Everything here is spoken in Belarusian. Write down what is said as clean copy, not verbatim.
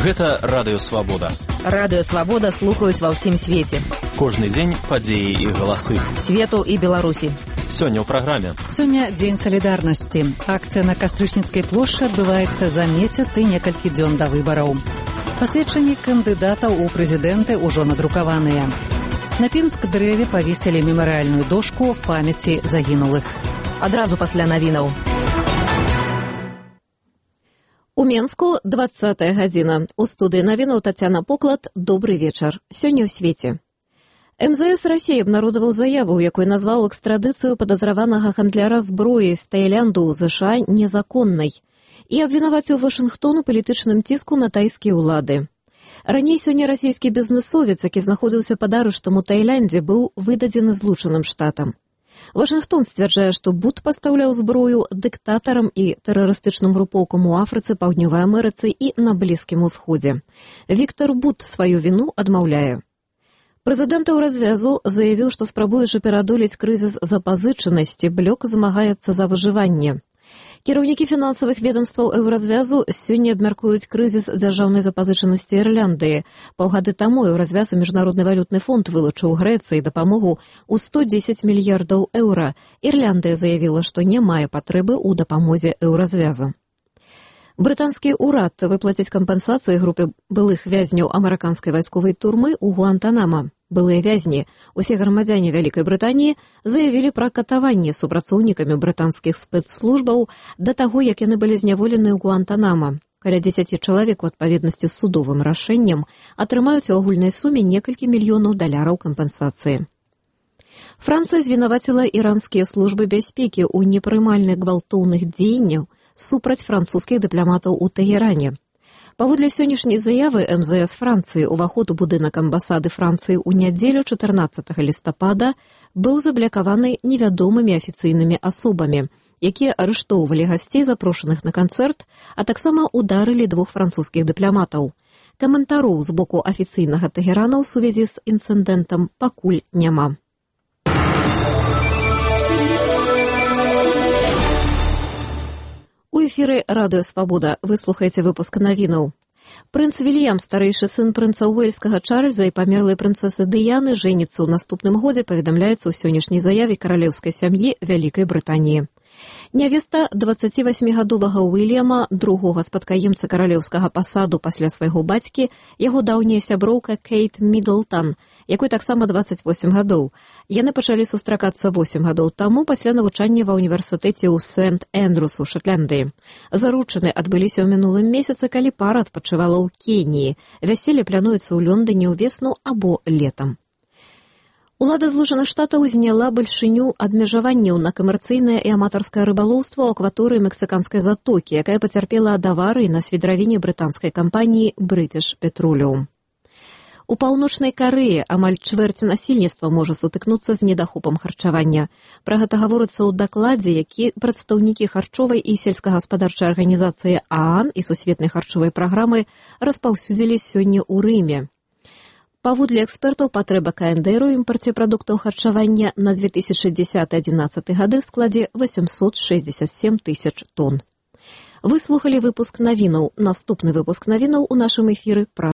Гэта Радыё Свабода. Радыё Свабода слухаюць ва ўсім свеце. Кожны дзень падзеі і галасы. Свету і Беларусі. Сёння ў праграме. Сёння дзень салідарнасці. Акцыя на Кастрычніцкай плошчы адбываецца за месяц і некалькі дзён да выбараў. Пасведчанні кандыдатаў у прэзідэнты ўжо надрукаваныя. На Пінск-дрэве павесілі мемарыяльную дошку памяці загінулых. Адразу пасля навінаў. У Менску 20-я гадзіна. У студыі навінаў Тацяна Поклад. Добрый вечар. Сёння ў свеце. МЗС России абнародаваў заяву, у якой назваў экстрадыцыю падазраванага гандляра зброі з Таілянду ў ЗША незаконнай і абвінаваціў Вашынгтон у палітычным ціску на тайскія ўлады. Раней сёння расійскі бізнесовец, які знаходзіўся пад арыштам у Таіландзе, быў выдадзены Злучаным Штатам. Вашынгтон сцвярджае, што Буд пастаўляў зброю дыктатарам і тэрарыстычным групоўкам у Афрыцы, Паўднёвай Амерыцы і на Блізкім Усходзе. Віктор Буд сваю віну адмаўляе. Прэзідэнт Еўразвязу заявіў, што спрабуючы пераадолець крызіс запазычанасці, блок змагаецца за выжыванне. Кіраўнікі фінансавых ведомстваў Еўразвязу сёння абмяркуюць крызіс дзяржаўнай запазычанасці Ірландыі. Паўгады таму Еўразвяз і Міжнародны валютны фонд вылучыў Грэцыі дапамогу ў 110 мільярдаў еўра. Ірландыя заявіла, што не мае патрэбы ў дапамозе Еўразвяза. Брытанскі ўрад выплаціць кампенсацыі групе былых вязняў амерыканскай вайсковай турмы ў Гуантанама. Былыя вязні, усе грамадзяне Вялікай Брытаніі, заявілі пра катаванне супрацоўнікамі брытанскіх спецслужбаў да таго, як яны былі зняволены ў Гуантанама. Каля 10 чалавек у адпаведнасці з судовым рашэннем атрымаюць у агульнай суме некалькі мільёнаў даляраў кампенсацыі. Францыя звінаваціла іранскія службы бяспекі ў непрымальных гвалтоўных дзеянняў супраць французскіх дыпламатаў у Тэгеране. Паводле сённяшняй заявы МЗС Францыі, уваход у будынак амбасады Францыі ў нядзелю 14 лістапада быў заблакаваны невядомымі афіцыйнымі асобамі, якія арыштоўвалі гасцей, запрошаных на канцэрт, а таксама ударылі 2 французскіх дыпламатаў. Каментароў з боку афіцыйнага Тэгерана ў сувязі з інцыдэнтам пакуль няма. У эфіры Радыё Свабода. Вы слухаеце выпуск навінаў. Прынц Вільям, старэйшы сын прынца Уэльскага Чарльза і памерлай прынцэсы Дыяны, жэніцца ў наступным годзе, паведамляецца ў сённяшняй заяве каралеўскай сям'і Вялікай Брытаніі. Нявеста 28-гадовага Уільяма, другога спадкаемца каралеўскага пасаду пасля свайго бацькі, яго даўняя сяброўка Кейт Мідлтан, якой таксама 28 гадоў. Яны пачалі сустракацца 8 гадоў таму пасля навучання ва ўніверсітэце ў Сент-Эндрус у Шатландыі. Заручыны адбыліся ў мінулым месяцы, калі пара адпачывала ў Кеніі. Вяселле плануецца ў Лондоне ўвесну або летам. Улада Злучаных Штатаў зняла бальшыню абмежаванняў на камерцыйнае і аматарскае рыбалоўства ў акваторыі Мексіканскай затокі, якая пацярпела ад аварыі на свідравіне брытанскай кампаніі British Petroleum. У Паўночнай Карэі амаль чвэрць насельніцтва можа сутыкнуцца з недахопам харчавання. Пра гэта гаворыцца ў дакладзе, які прадстаўнікі харчовай і сельскагаспадарчай арганізацыі ААН і Сусветнай харчовай праграмы распаўсюдзілі сёння ў Рыме. Паводле экспертаў, патрэба КНДР у імпарце прадуктаў харчавання на 2010-2011 гады складзе 867 тысяч тонн. Вы слухалі выпуск навінаў. Наступны выпуск навінаў у нашым эфіры